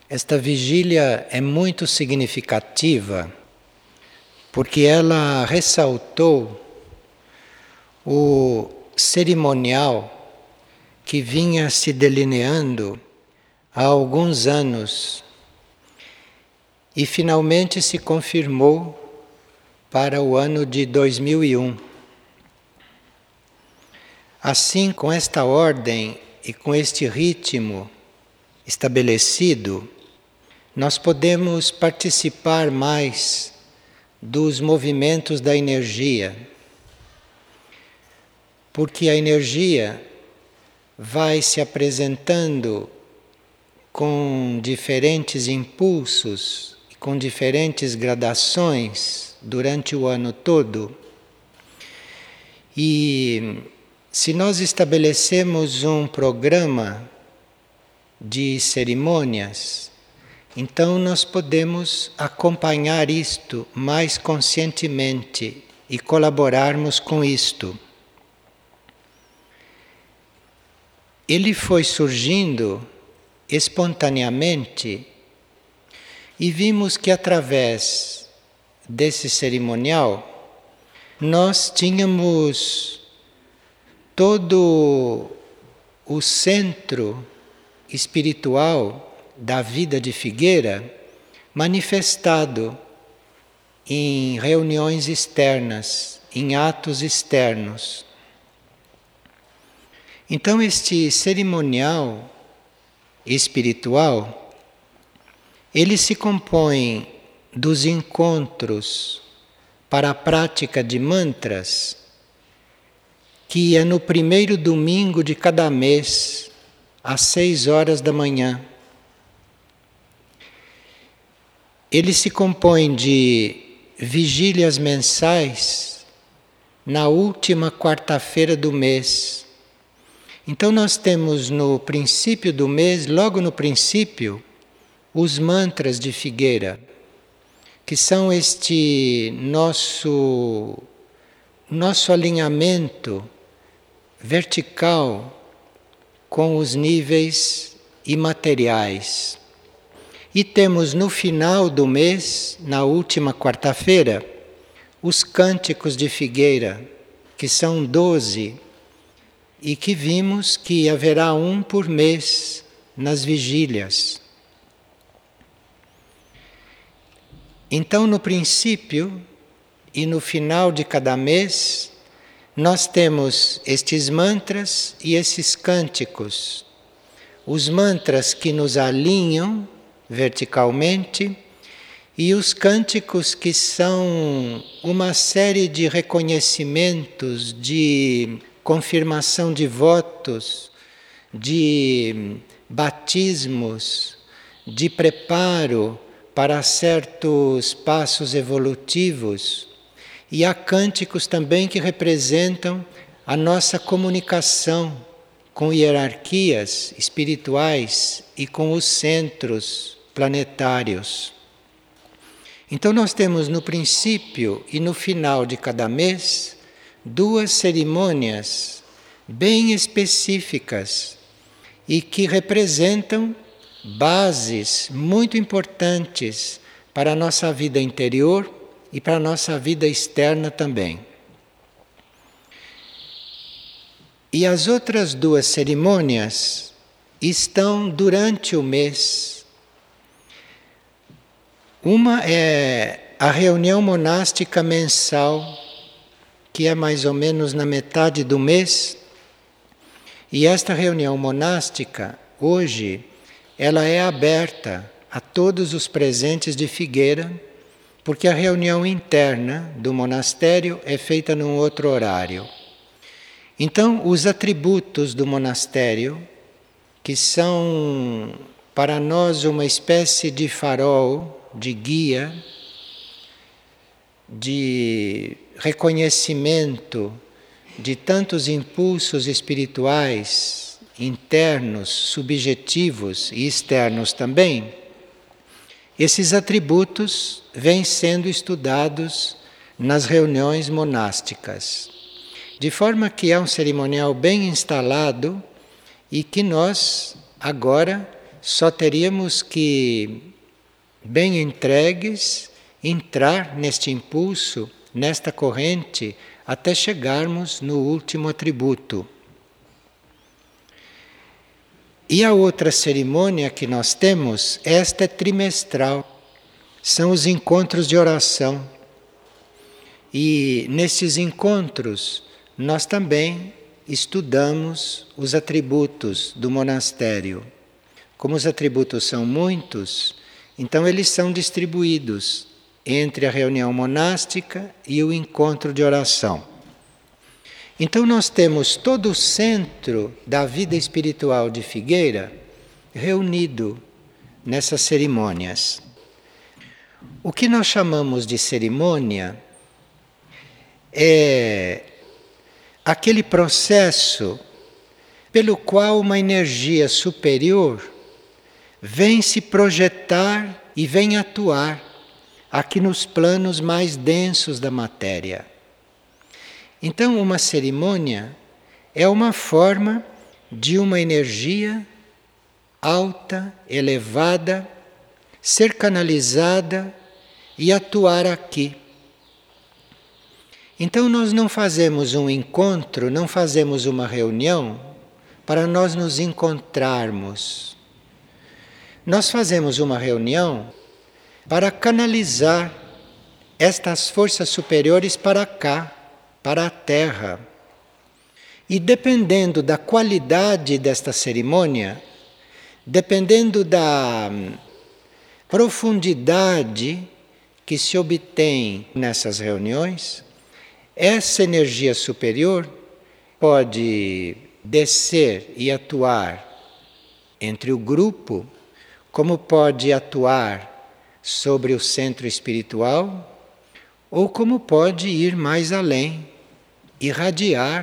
Esta vigília é muito significativa porque ela ressaltou o cerimonial que vinha se delineando há alguns anos e finalmente se confirmou para o ano de 2001. Assim, com esta ordem e com este ritmo estabelecido, nós podemos participar mais dos movimentos da energia, porque a energia vai se apresentando com diferentes impulsos, com diferentes gradações durante o ano todo. E se nós estabelecemos um programa de cerimônias, então nós podemos acompanhar isto mais conscientemente e colaborarmos com isto. Ele foi surgindo espontaneamente e vimos que através desse cerimonial nós tínhamos todo o centro espiritual da vida de Figueira manifestado em reuniões externas, em atos externos. Então este cerimonial espiritual, ele se compõe dos encontros para a prática de mantras, que é no primeiro domingo de cada mês, às 6 horas da manhã. Ele se compõe de vigílias mensais na última quarta-feira do mês. Então nós temos no princípio do mês, logo no princípio, os mantras de Figueira, que são este nosso alinhamento vertical com os níveis imateriais. E temos no final do mês, na última quarta-feira, os cânticos de Figueira, que são 12, e que vimos que haverá um por mês nas vigílias. Então, no princípio e no final de cada mês, nós temos estes mantras e esses cânticos. Os mantras que nos alinham verticalmente e os cânticos que são uma série de reconhecimentos, de confirmação de votos, de batismos, de preparo para certos passos evolutivos. E há cânticos também que representam a nossa comunicação com hierarquias espirituais e com os centros planetários. Então nós temos no princípio e no final de cada mês 2 cerimônias bem específicas e que representam bases muito importantes para a nossa vida interior e para a nossa vida externa também. E as outras 2 cerimônias estão durante o mês. Uma é a reunião monástica mensal, que é mais ou menos na metade do mês. E esta reunião monástica, hoje, ela é aberta a todos os presentes de Figueira, porque a reunião interna do monastério é feita num outro horário. Então, os atributos do monastério, que são para nós uma espécie de farol, de guia, de reconhecimento de tantos impulsos espirituais, internos, subjetivos e externos também, esses atributos vêm sendo estudados nas reuniões monásticas. De forma que é um cerimonial bem instalado e que nós agora só teríamos que, bem entregues, entrar neste impulso, nesta corrente, até chegarmos no último atributo. E a outra cerimônia que nós temos, esta é trimestral, são os encontros de oração. E nesses encontros, nós também estudamos os atributos do monastério. Como os atributos são muitos, então eles são distribuídos entre a reunião monástica e o encontro de oração. Então nós temos todo o centro da vida espiritual de Figueira reunido nessas cerimônias. O que nós chamamos de cerimônia é aquele processo pelo qual uma energia superior vem se projetar e vem atuar aqui nos planos mais densos da matéria. Então, uma cerimônia é uma forma de uma energia alta, elevada, ser canalizada e atuar aqui. Então, nós não fazemos um encontro, não fazemos uma reunião para nós nos encontrarmos. Nós fazemos uma reunião para canalizar estas forças superiores para cá, para a Terra. E dependendo da qualidade desta cerimônia, dependendo da profundidade que se obtém nessas reuniões, essa energia superior pode descer e atuar entre o grupo, como pode atuar sobre o centro espiritual, ou como pode ir mais além, irradiar.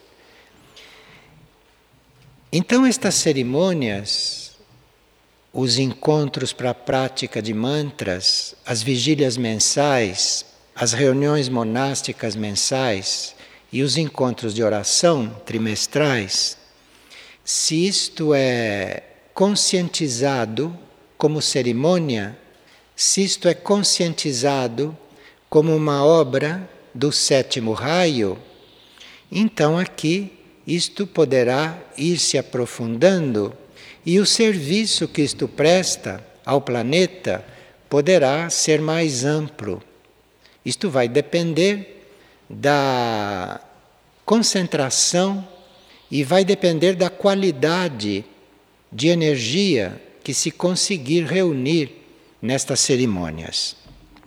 Então estas cerimônias, os encontros para a prática de mantras, as vigílias mensais, as reuniões monásticas mensais e os encontros de oração trimestrais, se isto é conscientizado como cerimônia, se isto é conscientizado como uma obra do sétimo raio, então aqui isto poderá ir se aprofundando e o serviço que isto presta ao planeta poderá ser mais amplo. Isto vai depender da concentração e vai depender da qualidade de energia que se conseguir reunir nestas cerimônias.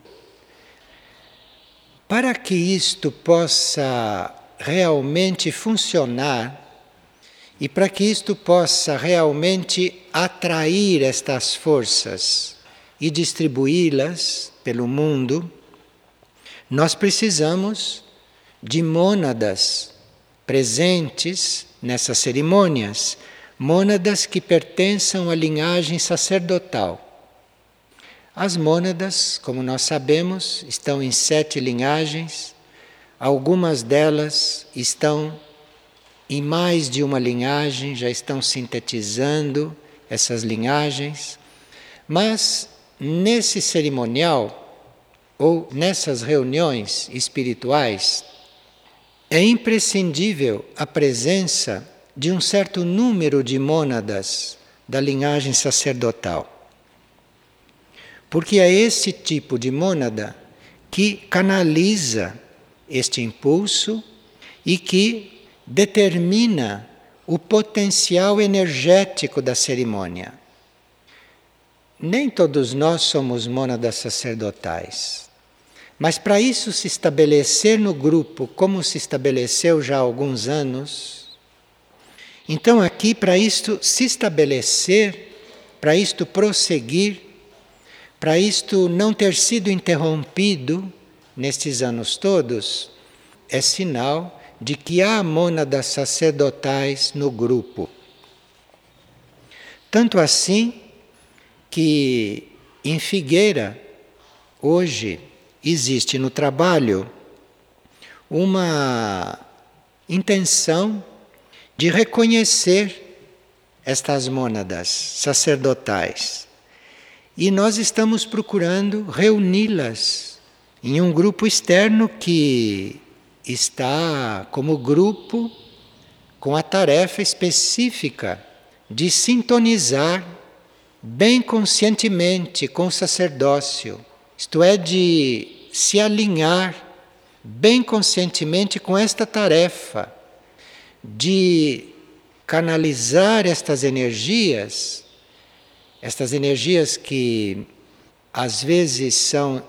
Para que isto possa realmente funcionar e para que isto possa realmente atrair estas forças e distribuí-las pelo mundo, nós precisamos de mônadas presentes nessas cerimônias, mônadas que pertençam à linhagem sacerdotal. As mônadas, como nós sabemos, estão em 7 linhagens, algumas delas estão em mais de uma linhagem, já estão sintetizando essas linhagens, mas nesse cerimonial ou nessas reuniões espirituais, é imprescindível a presença de um certo número de mônadas da linhagem sacerdotal. Porque é esse tipo de mônada que canaliza este impulso e que determina o potencial energético da cerimônia. Nem todos nós somos mônadas sacerdotais, mas para isso se estabelecer no grupo, como se estabeleceu já há alguns anos, então aqui para isto se estabelecer, para isto prosseguir, para isto não ter sido interrompido nestes anos todos, é sinal de que há mônadas sacerdotais no grupo. Tanto assim que em Figueira, hoje, existe no trabalho uma intenção de reconhecer estas mônadas sacerdotais. E nós estamos procurando reuni-las em um grupo externo que está como grupo com a tarefa específica de sintonizar bem conscientemente com o sacerdócio, isto é, de se alinhar bem conscientemente com esta tarefa de canalizar estas energias que às vezes são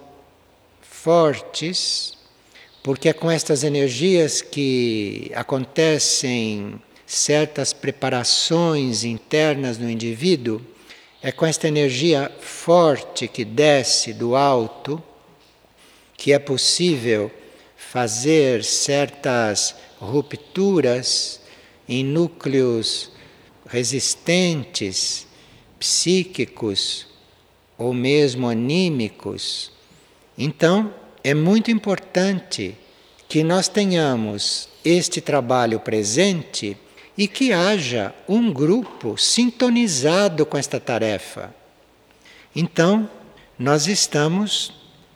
fortes, porque é com estas energias que acontecem certas preparações internas no indivíduo, é com esta energia forte que desce do alto que é possível fazer certas rupturas em núcleos resistentes, psíquicos ou mesmo anímicos. Então, é muito importante que nós tenhamos este trabalho presente e que haja um grupo sintonizado com esta tarefa. Então, nós estamos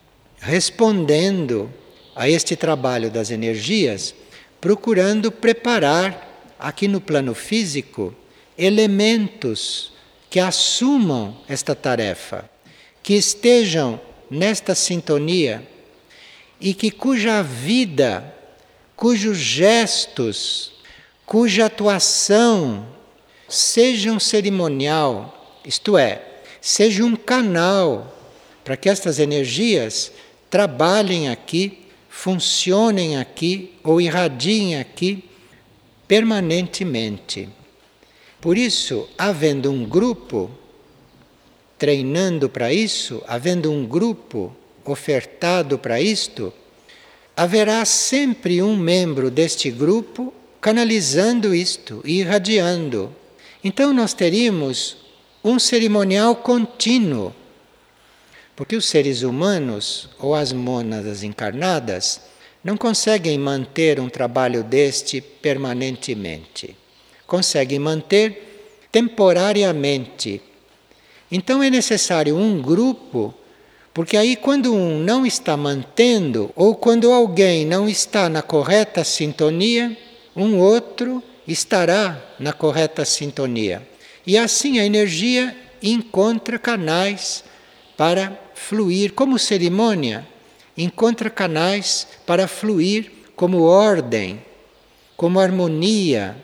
respondendo a este trabalho das energias, procurando preparar aqui no plano físico elementos que assumam esta tarefa, que estejam nesta sintonia e que cuja vida, cujos gestos, cuja atuação seja um cerimonial, isto é, seja um canal para que estas energias trabalhem aqui, funcionem aqui ou irradiem aqui permanentemente. Por isso, havendo um grupo treinando para isso, havendo um grupo ofertado para isto, haverá sempre um membro deste grupo canalizando isto e irradiando. Então nós teríamos um cerimonial contínuo, porque os seres humanos ou as mônadas encarnadas não conseguem manter um trabalho deste permanentemente. Conseguem manter temporariamente. Então é necessário um grupo, porque aí quando um não está mantendo, ou quando alguém não está na correta sintonia, um outro estará na correta sintonia. E assim a energia encontra canais para fluir como cerimônia, encontra canais para fluir como ordem, como harmonia,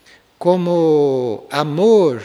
como amor,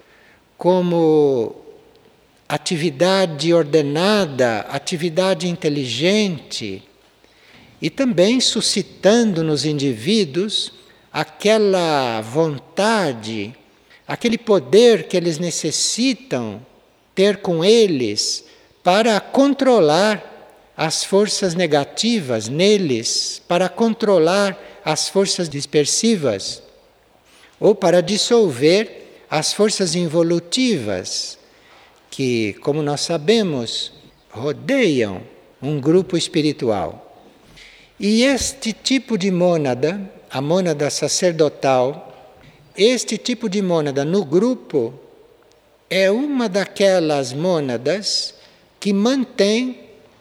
como atividade ordenada, atividade inteligente, e também suscitando nos indivíduos aquela vontade, aquele poder que eles necessitam ter com eles para controlar as forças negativas neles, para controlar as forças dispersivas, ou para dissolver as forças involutivas que, como nós sabemos, rodeiam um grupo espiritual. E este tipo de mônada, a mônada sacerdotal, este tipo de mônada no grupo é uma daquelas mônadas que mantém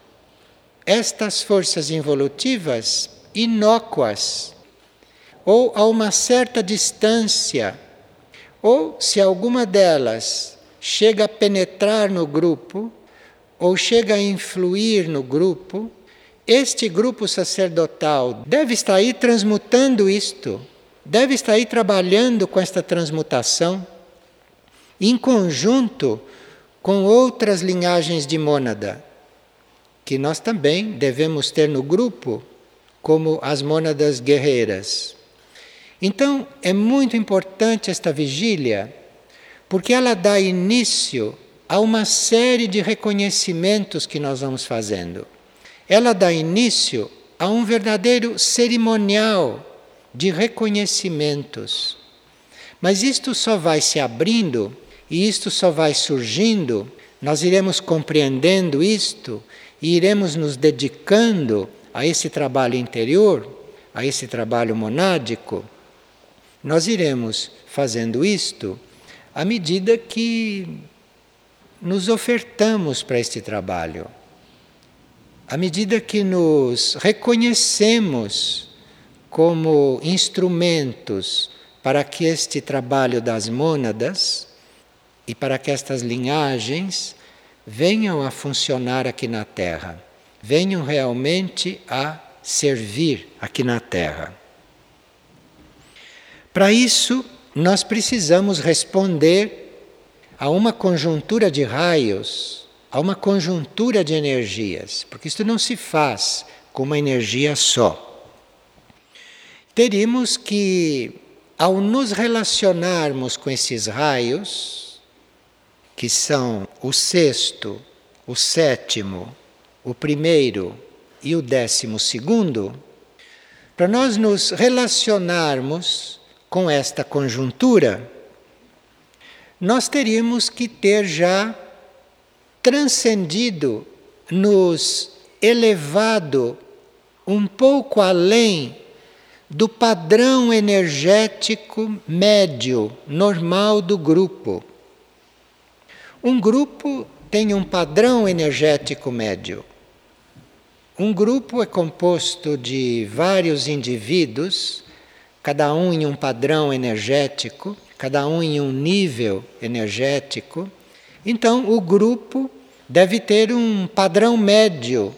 estas forças involutivas inócuas, ou a uma certa distância, ou se alguma delas chega a penetrar no grupo, ou chega a influir no grupo, este grupo sacerdotal deve estar aí transmutando isto, deve estar aí trabalhando com esta transmutação, em conjunto com outras linhagens de mônada, que nós também devemos ter no grupo, como as mônadas guerreiras. Então, é muito importante esta vigília, porque ela dá início a uma série de reconhecimentos que nós vamos fazendo. Ela dá início a um verdadeiro cerimonial de reconhecimentos. Mas isto só vai se abrindo e isto só vai surgindo, nós iremos compreendendo isto e iremos nos dedicando a esse trabalho interior, a esse trabalho monádico. Nós iremos fazendo isto à medida que nos ofertamos para este trabalho, à medida que nos reconhecemos como instrumentos para que este trabalho das mônadas e para que estas linhagens venham a funcionar aqui na Terra, venham realmente a servir aqui na Terra. Para isso, nós precisamos responder a uma conjuntura de raios, a uma conjuntura de energias, porque isto não se faz com uma energia só. Teríamos que, ao nos relacionarmos com esses raios, que são o sexto, o sétimo, o primeiro e o 12º, para nós nos relacionarmos com esta conjuntura, nós teríamos que ter já transcendido, nos elevado um pouco além do padrão energético médio, normal do grupo. Um grupo tem um padrão energético médio. Um grupo é composto de vários indivíduos, cada um em um padrão energético, cada um em um nível energético. Então, o grupo deve ter um padrão médio.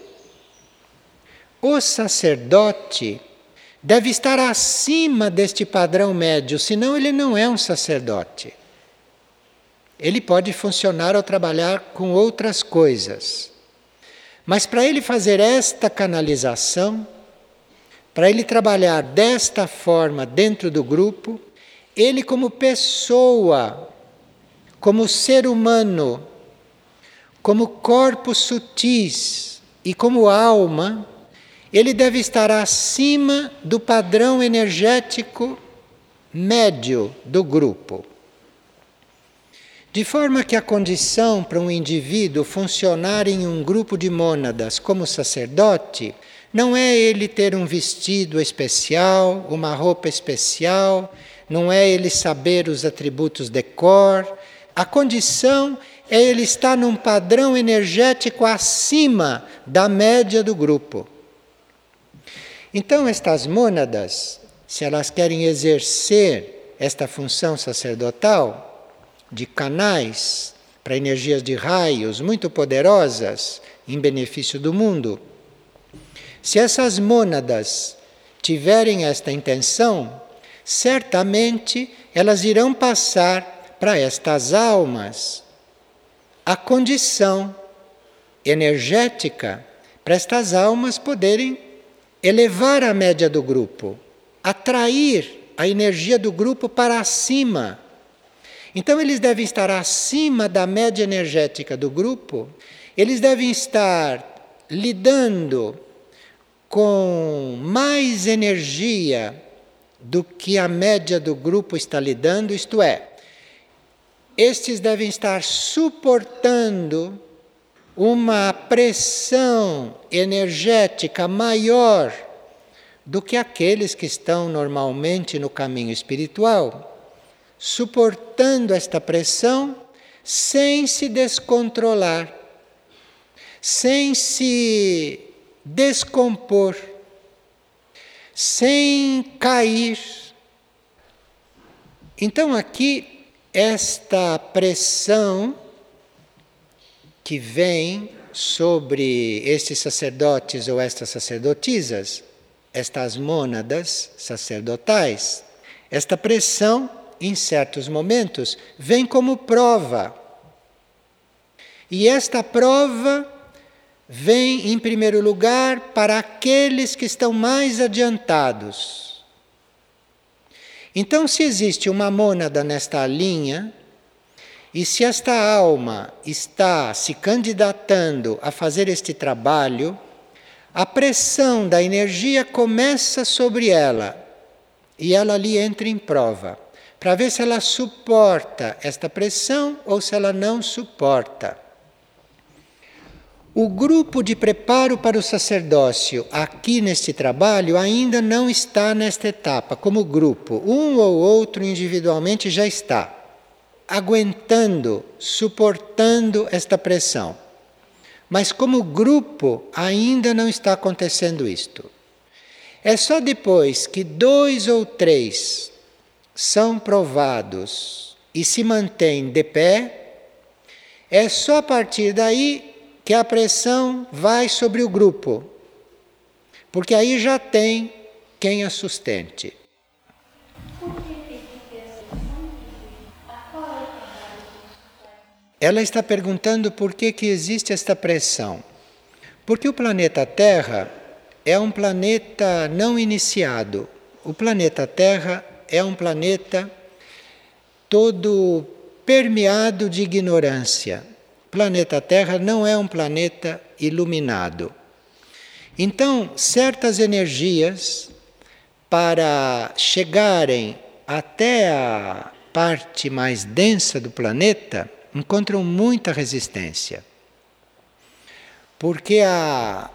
O sacerdote deve estar acima deste padrão médio, senão ele não é um sacerdote. Ele pode funcionar ou trabalhar com outras coisas. Mas para ele fazer esta canalização, para ele trabalhar desta forma dentro do grupo, ele como pessoa, como ser humano, como corpos sutis e como alma, ele deve estar acima do padrão energético médio do grupo. De forma que a condição para um indivíduo funcionar em um grupo de mônadas como sacerdote não é ele ter um vestido especial, uma roupa especial, não é ele saber os atributos de cor. A condição é ele estar num padrão energético acima da média do grupo. Então, estas mônadas, se elas querem exercer esta função sacerdotal, de canais para energias de raios muito poderosas em benefício do mundo, se essas mônadas tiverem esta intenção, certamente elas irão passar para estas almas a condição energética para estas almas poderem elevar a média do grupo, atrair a energia do grupo para cima. Então, eles devem estar acima da média energética do grupo, eles devem estar lidando com mais energia do que a média do grupo está lidando, isto é, estes devem estar suportando uma pressão energética maior do que aqueles que estão normalmente no caminho espiritual, suportando esta pressão sem se descontrolar, sem se descompor, sem cair. Então, aqui, esta pressão que vem sobre estes sacerdotes ou estas sacerdotisas, estas mônadas sacerdotais, esta pressão, em certos momentos, vem como prova. E esta prova vem, em primeiro lugar, para aqueles que estão mais adiantados. Então, se existe uma mônada nesta linha, e se esta alma está se candidatando a fazer este trabalho, a pressão da energia começa sobre ela, e ela ali entra em prova, para ver se ela suporta esta pressão ou se ela não suporta. O grupo de preparo para o sacerdócio aqui neste trabalho ainda não está nesta etapa como grupo. Um ou outro individualmente já está. aguentando, suportando esta pressão. Mas como grupo ainda não está acontecendo isto. É só depois que 2 ou 3 são provados e se mantêm de pé, é só a partir daí que a pressão vai sobre o grupo. Porque aí já tem quem a sustente. Ela está perguntando por que existe esta pressão. Porque o planeta Terra é um planeta não iniciado. O planeta Terra é um planeta todo permeado de ignorância. O planeta Terra não é um planeta iluminado. Então, certas energias, para chegarem até a parte mais densa do planeta, encontram muita resistência. Porque a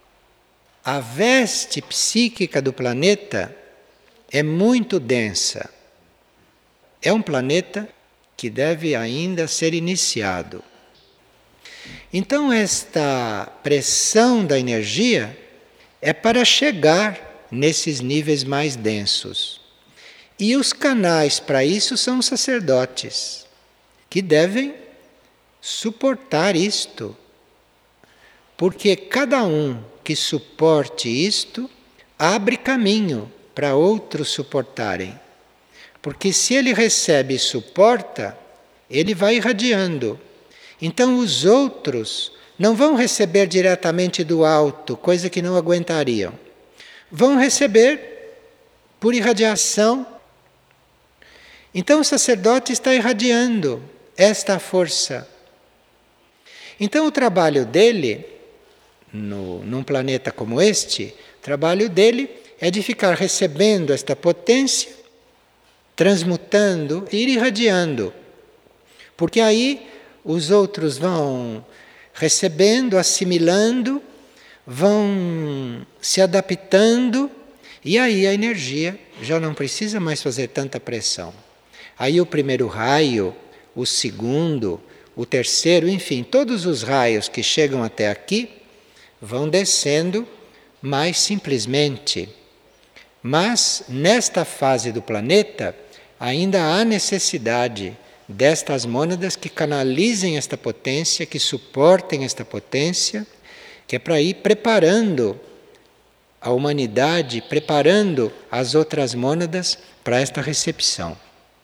veste psíquica do planeta é muito densa. É um planeta que deve ainda ser iniciado. Então, esta pressão da energia é para chegar nesses níveis mais densos. E os canais para isso são os sacerdotes, que devem suportar isto. Porque cada um que suporte isto abre caminho para outros suportarem. Porque se ele recebe e suporta, ele vai irradiando. Então os outros não vão receber diretamente do alto, coisa que não aguentariam. Vão receber por irradiação. Então o sacerdote está irradiando esta força. Então o trabalho dele, num planeta como este, o trabalho dele é de ficar recebendo esta potência, transmutando e irradiando. Porque aí os outros vão recebendo, assimilando, vão se adaptando, e aí a energia já não precisa mais fazer tanta pressão. Aí o primeiro raio, o segundo, o terceiro, enfim, todos os raios que chegam até aqui vão descendo mais simplesmente. Mas nesta fase do planeta ainda há necessidade destas mônadas que canalizem esta potência, que suportem esta potência, que é para ir preparando a humanidade, preparando as outras mônadas para esta recepção.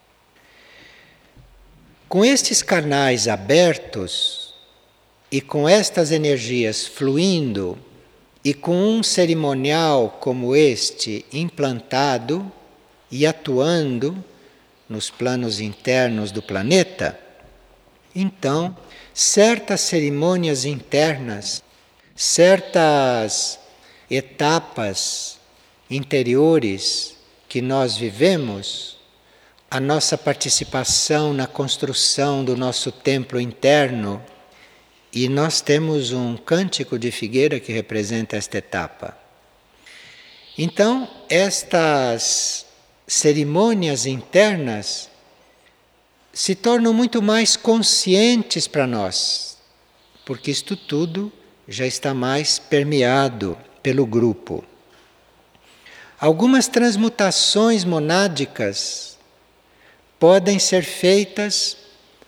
Com estes canais abertos e com estas energias fluindo e com um cerimonial como este implantado e atuando nos planos internos do planeta, então certas cerimônias internas, certas etapas interiores que nós vivemos, a nossa participação na construção do nosso templo interno, e nós temos um cântico de figueira que representa esta etapa. Então, estas cerimônias internas se tornam muito mais conscientes para nós, porque isto tudo já está mais permeado pelo grupo. Algumas transmutações monádicas podem ser feitas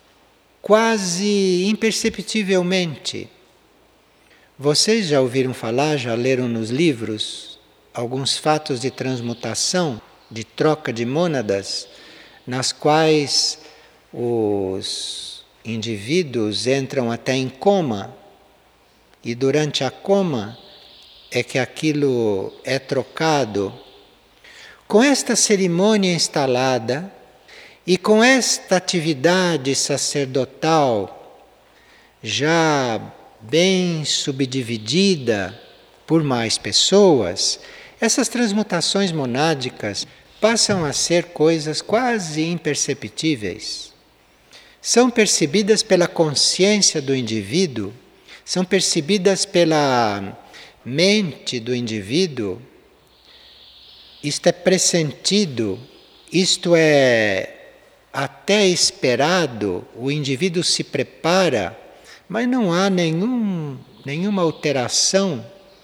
quase imperceptivelmente. Vocês já ouviram falar, já leram nos livros alguns fatos de transmutação, de troca de mônadas, nas quais os indivíduos entram até em coma, e durante a coma é que aquilo é trocado. Com esta cerimônia instalada e com esta atividade sacerdotal já bem subdividida por mais pessoas, essas transmutações monádicas passam a ser coisas quase imperceptíveis. São percebidas pela consciência do indivíduo, são percebidas pela mente do indivíduo. Isto é pressentido, isto é até esperado, o indivíduo se prepara, mas não há nenhuma alteração,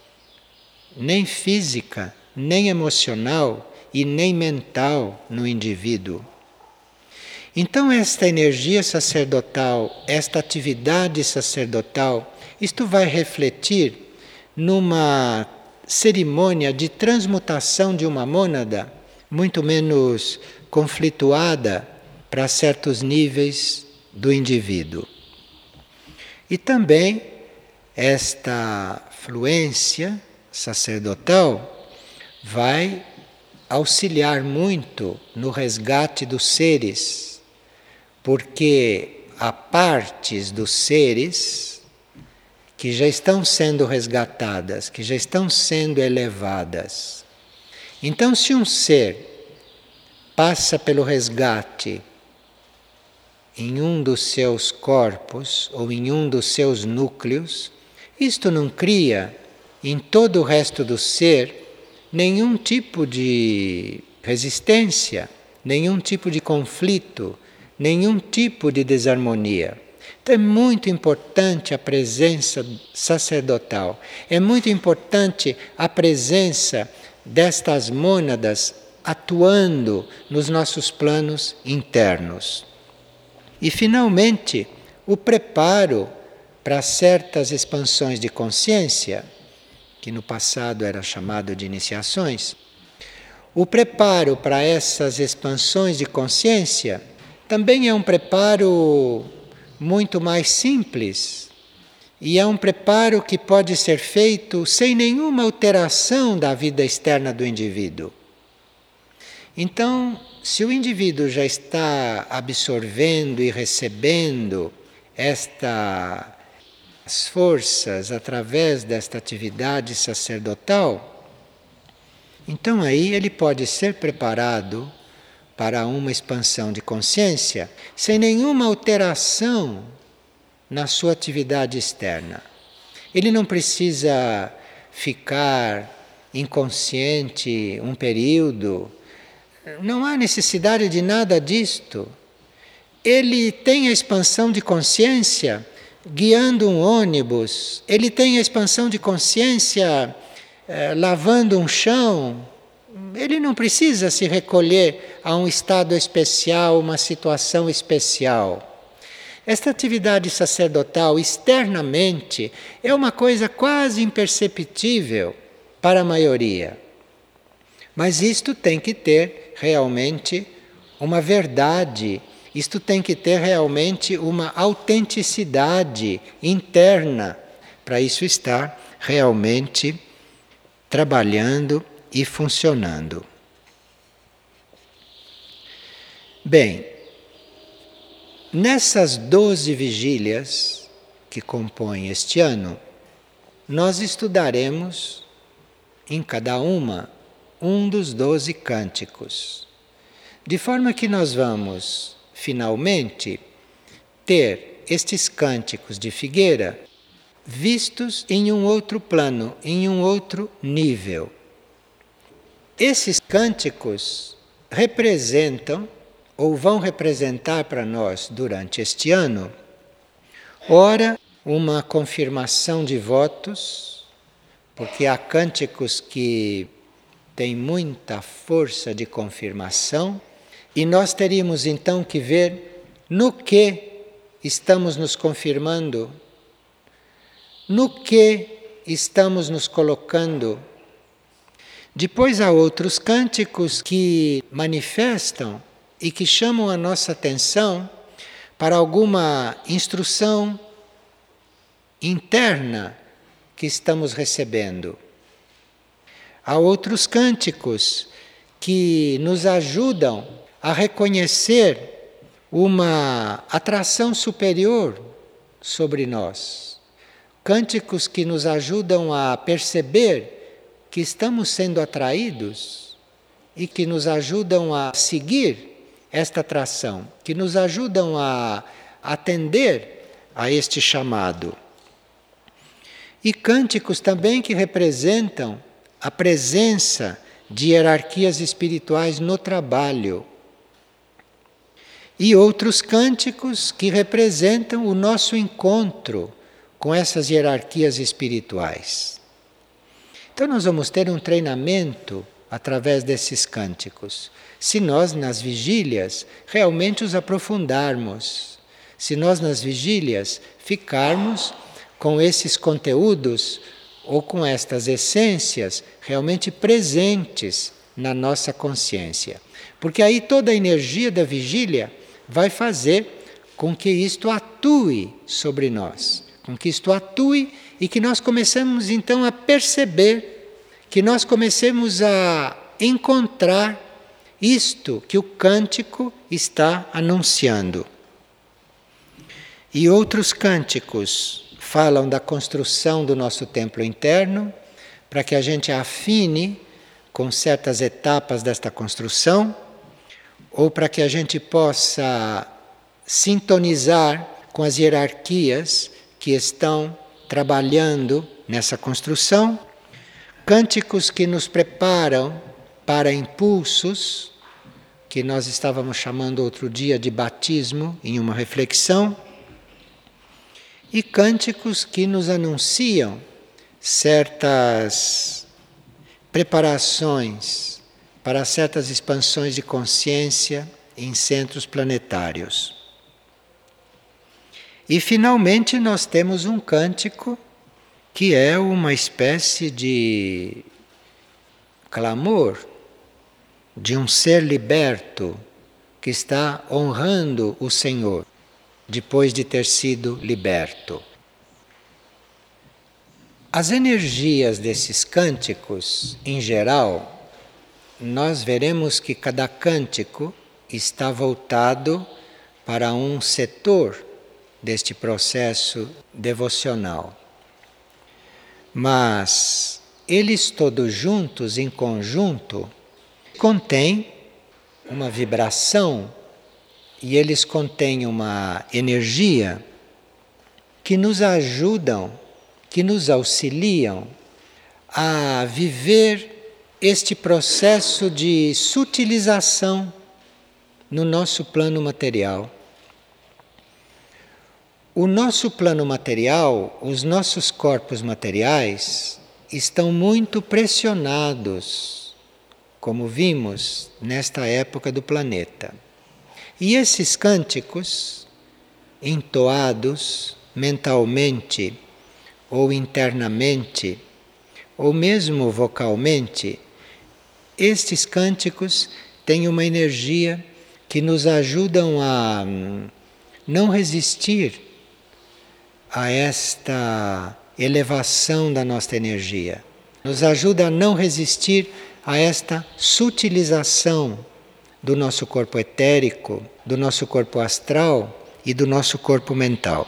nem física, nem emocional e nem mental no indivíduo. Então, esta energia sacerdotal, esta atividade sacerdotal, isto vai refletir numa cerimônia de transmutação de uma mônada muito menos conflituada para certos níveis do indivíduo. E também esta fluência sacerdotal vai auxiliar muito no resgate dos seres, porque há partes dos seres que já estão sendo resgatadas, que já estão sendo elevadas. Então, se um ser passa pelo resgate em um dos seus corpos ou em um dos seus núcleos, isto não cria em todo o resto do ser nenhum tipo de resistência, nenhum tipo de conflito, nenhum tipo de desarmonia. Então é muito importante a presença sacerdotal, é muito importante a presença destas mônadas atuando nos nossos planos internos. E, finalmente, o preparo para certas expansões de consciência, que no passado era chamado de iniciações, o preparo para essas expansões de consciência também é um preparo muito mais simples e é um preparo que pode ser feito sem nenhuma alteração da vida externa do indivíduo. Então, se o indivíduo já está absorvendo e recebendo estas forças através desta atividade sacerdotal, então aí ele pode ser preparado para uma expansão de consciência sem nenhuma alteração na sua atividade externa. Ele não precisa ficar inconsciente um período, não há necessidade de nada disto. Ele tem a expansão de consciência guiando um ônibus, ele tem a expansão de consciência lavando um chão. Ele não precisa se recolher a um estado especial, uma situação especial. Esta atividade sacerdotal externamente é uma coisa quase imperceptível para a maioria. Mas isto tem que ter realmente uma verdade, isto tem que ter realmente uma autenticidade interna para isso estar realmente trabalhando e funcionando. Bem, nessas 12 vigílias que compõem este ano, nós estudaremos em cada uma um dos 12 cânticos, de forma que nós vamos, finalmente, ter estes cânticos de Figueira vistos em um outro plano, em um outro nível. Esses cânticos representam, ou vão representar para nós durante este ano, ora, uma confirmação de votos, porque há cânticos que têm muita força de confirmação, e nós teríamos então que ver no que estamos nos confirmando, no que estamos nos colocando. Depois há outros cânticos que manifestam e que chamam a nossa atenção para alguma instrução interna que estamos recebendo. Há outros cânticos que nos ajudam a reconhecer uma atração superior sobre nós. Cânticos que nos ajudam a perceber que estamos sendo atraídos e que nos ajudam a seguir esta atração, que nos ajudam a atender a este chamado. E cânticos também que representam a presença de hierarquias espirituais no trabalho. e outros cânticos que representam o nosso encontro com essas hierarquias espirituais. Então nós vamos ter um treinamento através desses cânticos. Se nós nas vigílias realmente os aprofundarmos, se nós nas vigílias ficarmos com esses conteúdos ou com estas essências realmente presentes na nossa consciência. Porque aí toda a energia da vigília vai fazer com que isto atue sobre nós, com que isto atue e que nós comecemos então a perceber, que nós comecemos a encontrar isto que o cântico está anunciando. E outros cânticos falam da construção do nosso templo interno, para que a gente afine com certas etapas desta construção, ou para que a gente possa sintonizar com as hierarquias que estão trabalhando nessa construção. Cânticos que nos preparam para impulsos, que nós estávamos chamando outro dia de batismo, em uma reflexão. E cânticos que nos anunciam certas preparações para certas expansões de consciência em centros planetários. E finalmente nós temos um cântico que é uma espécie de clamor de um ser liberto que está honrando o Senhor depois de ter sido liberto. As energias desses cânticos, em geral, nós veremos que cada cântico está voltado para um setor deste processo devocional. Mas eles todos juntos, em conjunto, contêm uma vibração e eles contêm uma energia que nos ajudam, que nos auxiliam a viver este processo de sutilização no nosso plano material. O nosso plano material, os nossos corpos materiais, estão muito pressionados, como vimos nesta época do planeta. E esses cânticos, entoados mentalmente ou internamente, ou mesmo vocalmente, estes cânticos têm uma energia que nos ajudam a não resistir a esta elevação da nossa energia. Nos ajuda a não resistir a esta sutilização do nosso corpo etérico, do nosso corpo astral e do nosso corpo mental.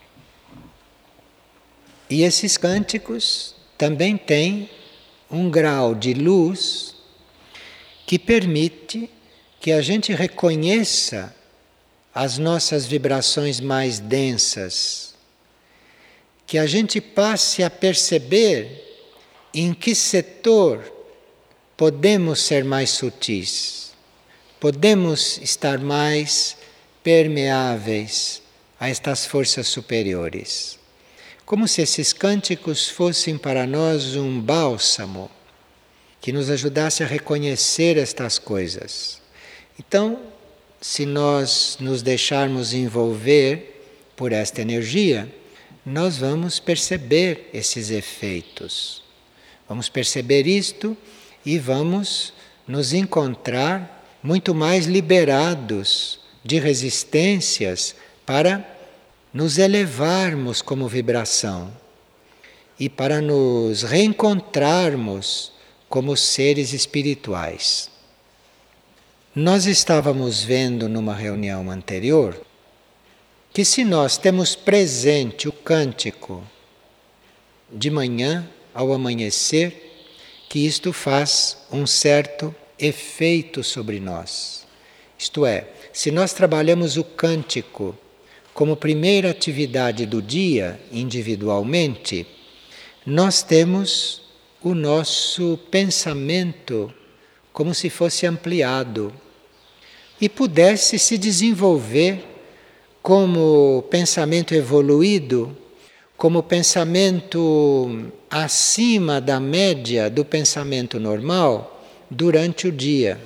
E esses cânticos também têm um grau de luz que permite que a gente reconheça as nossas vibrações mais densas, que a gente passe a perceber em que setor podemos ser mais sutis, podemos estar mais permeáveis a estas forças superiores. Como se esses cânticos fossem para nós um bálsamo que nos ajudasse a reconhecer estas coisas. Então, se nós nos deixarmos envolver por esta energia, nós vamos perceber esses efeitos. Vamos perceber isto e vamos nos encontrar muito mais liberados de resistências para nos elevarmos como vibração e para nos reencontrarmos como seres espirituais. Nós estávamos vendo numa reunião anterior que se nós temos presente o cântico de manhã ao amanhecer, que isto faz um certo efeito sobre nós. Isto é, se nós trabalhamos o cântico como primeira atividade do dia, individualmente, nós temos o nosso pensamento como se fosse ampliado, e pudesse se desenvolver como pensamento evoluído, como pensamento acima da média do pensamento normal durante o dia.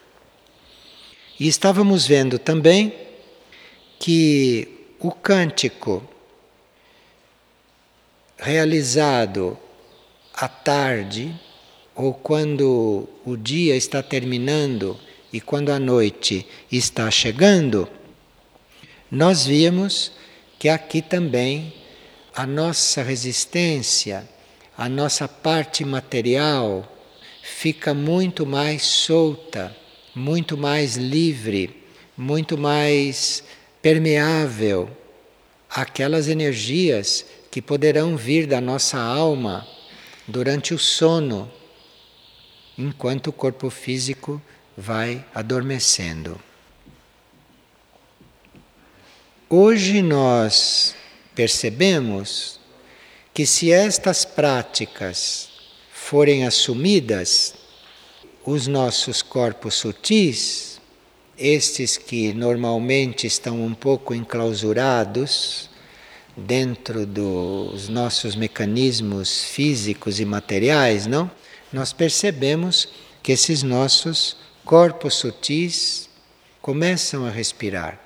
E estávamos vendo também que o cântico realizado à tarde, ou quando o dia está terminando e quando a noite está chegando, nós vimos que aqui também a nossa resistência, a nossa parte material fica muito mais solta, muito mais livre, muito mais permeável àquelas energias que poderão vir da nossa alma durante o sono, enquanto o corpo físico vai adormecendo. Hoje nós percebemos que se estas práticas forem assumidas, os nossos corpos sutis, estes que normalmente estão um pouco enclausurados dentro dos nossos mecanismos físicos e materiais, não? Nós percebemos que esses nossos corpos sutis começam a respirar.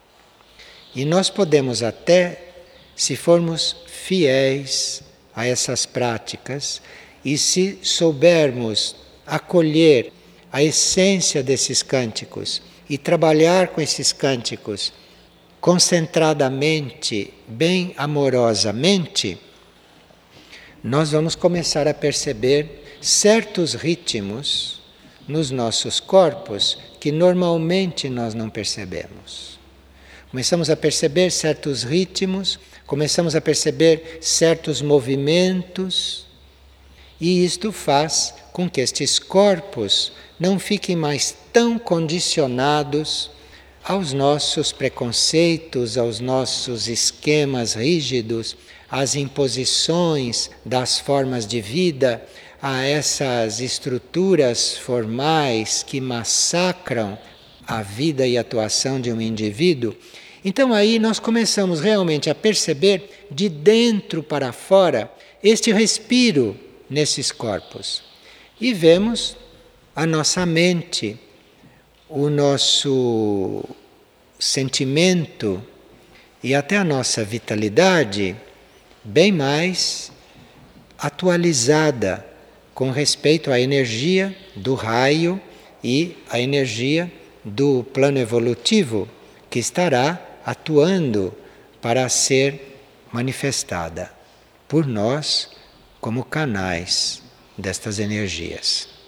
E nós podemos até, se formos fiéis a essas práticas e se soubermos acolher a essência desses cânticos e trabalhar com esses cânticos concentradamente, bem amorosamente, nós vamos começar a perceber certos ritmos nos nossos corpos que normalmente nós não percebemos. Começamos a perceber certos ritmos, começamos a perceber certos movimentos, e isto faz com que estes corpos não fiquem mais tão condicionados aos nossos preconceitos, aos nossos esquemas rígidos, às imposições das formas de vida, a essas estruturas formais que massacram a vida e a atuação de um indivíduo. Então aí nós começamos realmente a perceber de dentro para fora este respiro nesses corpos. E vemos a nossa mente, o nosso sentimento e até a nossa vitalidade bem mais atualizada com respeito à energia do raio e à energia do plano evolutivo que estará atuando para ser manifestada por nós como canais destas energias.